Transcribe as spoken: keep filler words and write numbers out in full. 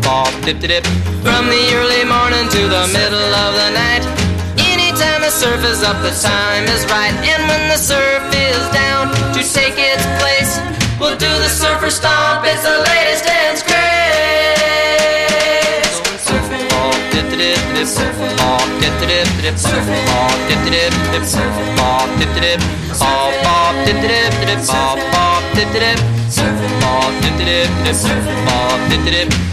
bop, dip, dip. From the early morning to the middle of the night, anytime the surf is up, the time is right. And when the surf is down to take its place, we'll do the surfer stomp. It's the latest dance craze. Going surfing, bop, dip, dip, dip, surfing, bop, dip, dip, dip, surfing, bop, dip, dip, dip, surfing, bop, dip, dip, bop, bop, dip, dip, dip, bop, bop, dip, dip, surfing, bop, dip, dip, dip, surfing, bop, dip, dip.